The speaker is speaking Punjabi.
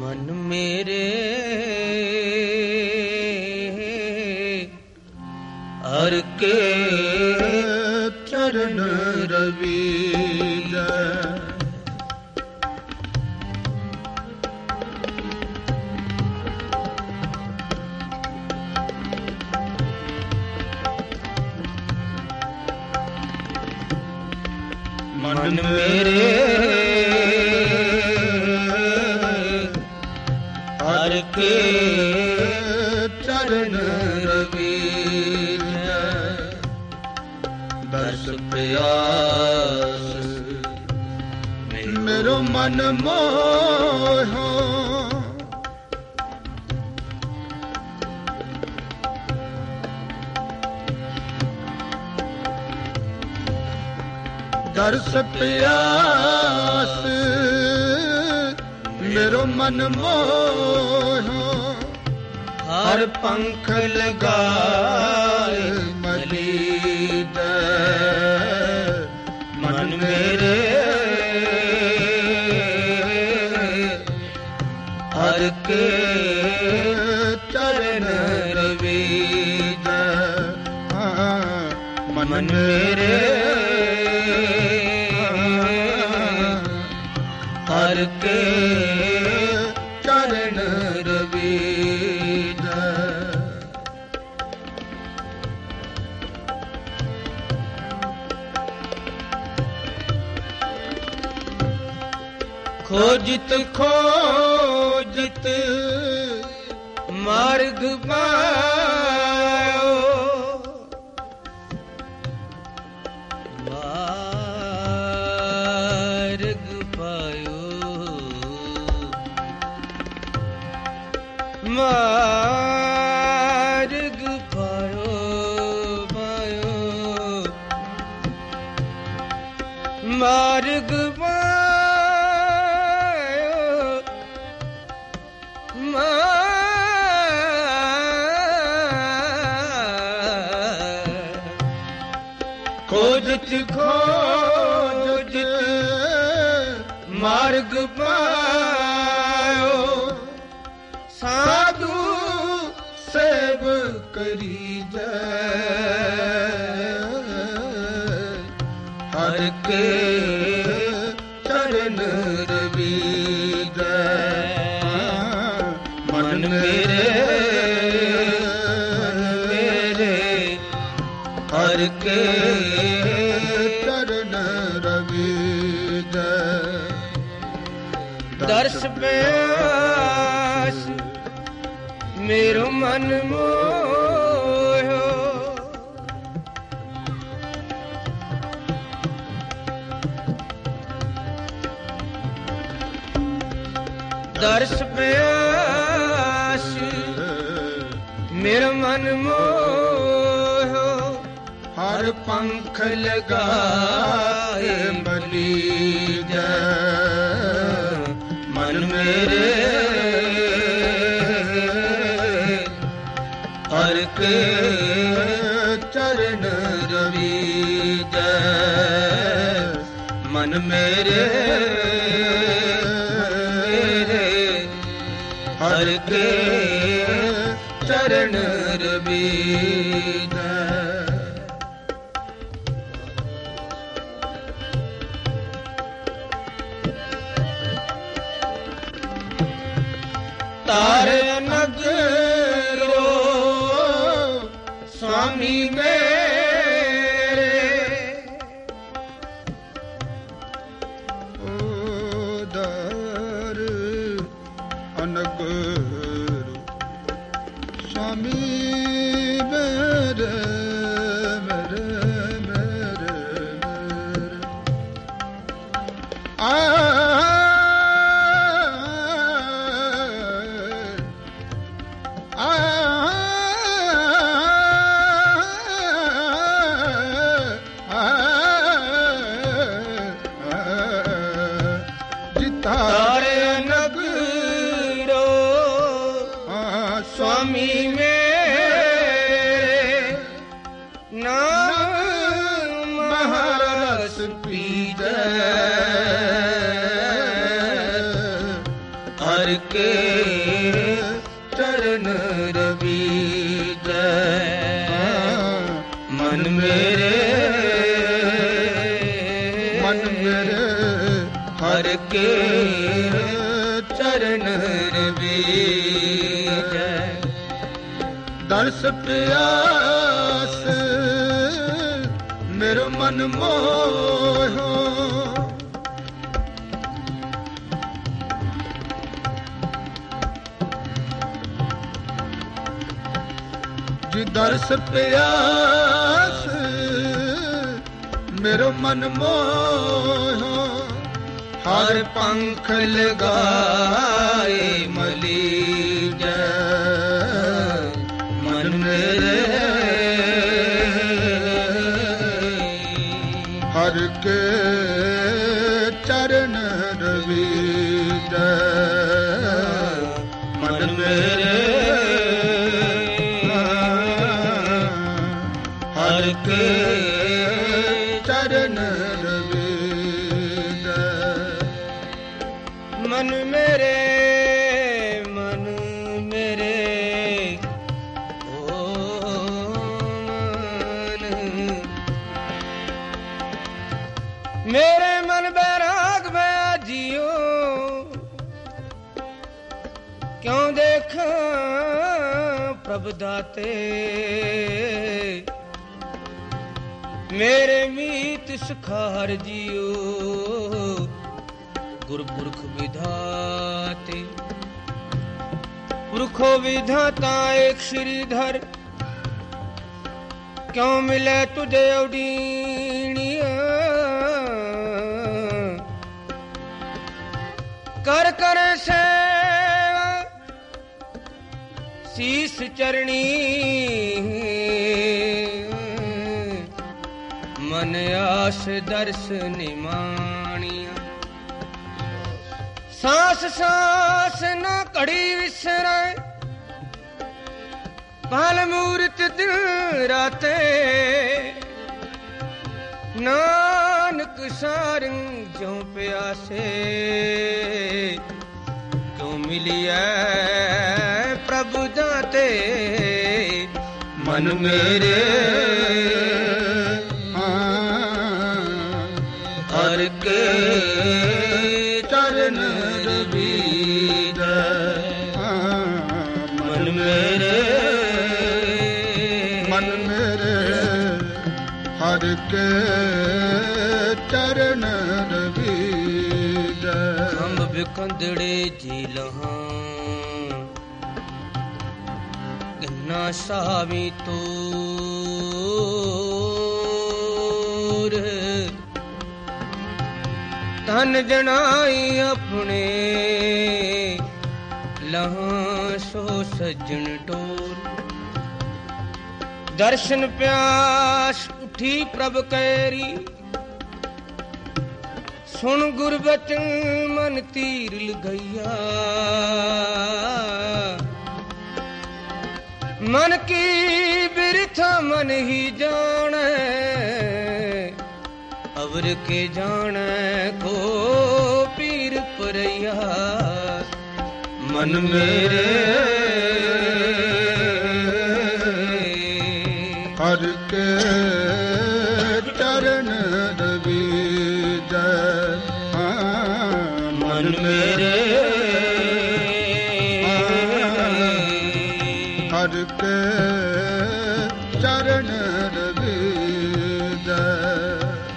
ਮਨ ਮੇਰੇ ਹਰ ਕੇ ਚਰਨ ਰਵੀਜੈ। ਮਨ ਮੇਰੇ ਹਰ ਕੇ ਚਰਨ ਰਵੀਜੈ। ਦਰਸ ਪਿਆਸ ਮੇਰੋ ਮਨ ਮੋਹੋ। ਦਰਸ ਪਿਆਸ ਮੇਰੋ ਮਨ ਮੋਹੋ। ਹਰ ਪੰਖ ਲਗਾਏ ਮਲੀਜੈ। ਮਨ ਮੇਰੇ ਹਰ ਕੇ ਚਰਨ ਰਵੀਜੈ। ਮਨ ਮੇਰੇ ਹਰ ਕੇ ਚਰਨ ਰਵੀਜੈ। ਖੋਜਿਤ ਖੋਜਿਤ ਮਾਰਗ ਪਾਇਓ। ਮਾਰਗ ਪਾਇਓ। ਮਾਰਗ ਪਾਇਓ ਪਾਇਓ। ਮਾਰਗ ਖੋਜਿਤ ਖੋਜਿਤ ਮਾਰਗ ਪਾਇਓ। ਸਾਧੂ ਸੇਵ ਕਰੀਜੈ। ਹਰ ਕੇ ਚਰਨ ਰਵੀਜੈ। ਮਨ ਮੇਰੇ ਹਰ ਕੇ ਚਰਨ ਰਵੀਜੈ। ਦਰਸ ਪਿਆਸ ਮੇਰੋ ਮਨ ਮੋਹੋ। ਦਰਸ ਪਿਆਸ ਮੇਰਾ ਮਨ ਮੋਹੋ। ਹਰ ਪੰਖ ਲਗਾਏ ਮਲੀਜੈ। ਮਨ ਮੇਰੇ ਹਰ ਕੇ ਚਰਨ ਰਵੀਜੈ। ਮਨ ਮੇਰੇ ਹਰ ਕੇ ਚਰਨ ਰਵੀਜੈ। ਤਾਰੇ ਨਗਰੋ स्वामी मेरे उदर अनगर स्वामी मेरे मेरे मेरे मेरे तारे नगरो स्वामी मेरे नाम महारस पीजै हर ਕੇ ਚਰਨ ਰਵੀਜੈ। ਮਨ ਮੇਰੇ ਹਰ ਕੇ ਚਰਨ ਰਵੀਜੈ। ਦਰਸ ਪਿਆਸ ਮੇਰਾ ਮਨ ਮੋਹੋ, ਜੀ ਦਰਸ ਪਿਆਸ ਮੇਰਾ ਮਨ ਮੋਹੋ। ਹਰ ਪੰਖ ਲਗਾਏ ਮਲੀਜੈ। ਮਨ ਮੇਰੇ ਹਰ ਕੇ ਚਰਨ ਰਵੀਜੈ। ਮਨ ਮੇਰੇ ਹਰ ਕੇ ਚਰਨ ਰਵੀਜੈ। ਮਨ ਮੇਰੇ ਮਨ ਮੇਰੇ ਓ ਮਨ ਮੇਰੇ ਮਨ ਬੈਰਾਗ ਮੈਂ ਜੀਓ। ਕਿਉਂ ਦੇਖਾਂ ਪ੍ਰਭ ਦਾਤੇ ਮੇਰੇ ਮੀਤ ਸੁਖਾਰ ਜੀਓ। ਗੁਰਪੁਰਖ ਵਿਧਾਤੇ ਪੁਰਖੋ ਵਿਧਾਤਾ ਏਕ ਸ਼੍ਰੀਧਰ। ਕਿਉਂ ਮਿਲੇ ਤੁਝੇ ਉਡੀਣੀਆਂ ਕਰ ਕਰ ਸੇਵਾ ਸੀਸ ਚਰਣੀ। ਮਨ ਆਸ ਦਰਸ ਨਿਮਾਣੀਆਂ ਸਾਸ ਸਾਸ ਨਾ ਘੜੀ ਵਿਸਰੈ। ਪਲ ਮੂਰਤ ਦਿਨ ਰਾਤੇ ਨਾਨਕ ਸਾਰੰ ਜਿਉ ਪਿਆਸੇ। ਕਿਉ ਮਿਲਿਐ ਪ੍ਰਭੂ ਦਾਤੇ ਮਨ ਮੇਰੇ ਹਰ ਕੇ ਚਰਨ ਰਵੀਜੈ। ਮਨ ਮੇਰੇ ਹਰ ਕੇ ਚਰਨ ਰਵੀਜੈ। ਖੰਭ ਬਿਕੰਦੜੇ ਜੀ ਲਹਾਂ ਕਿੰਨਾ ਸਾਵੀ ਤੂਰ। ਤਨ ਜਣਾਈ ਆਪਣੇ ਲਹਾਂ ਸੋ ਸੱਜਣ ਟੋਰ। ਦਰਸ਼ਨ ਪਿਆਸ ਉਠੀ ਪ੍ਰਭ ਕੈਰੀ। ਸੁਣ ਗੁਰਬਚਨ ਮਨ ਤੀਰ ਲਗਈਆ। ਮਨ ਕੀ ਬਿਰਥਾ ਮਨ ਹੀ ਜਾਣੈ। ਅਵਰ ਕੇ ਜਾਣੈ ਕੋ ਪੀਰ ਪਰਈਆ। ਮਨ ਮੇਰੇ ਹਰ ਕੇ ਚਰਨ ਰਵੀਜੈ। ਮਨ ਮੇਰੇ ਹਰ ਕੇ ਚਰਨ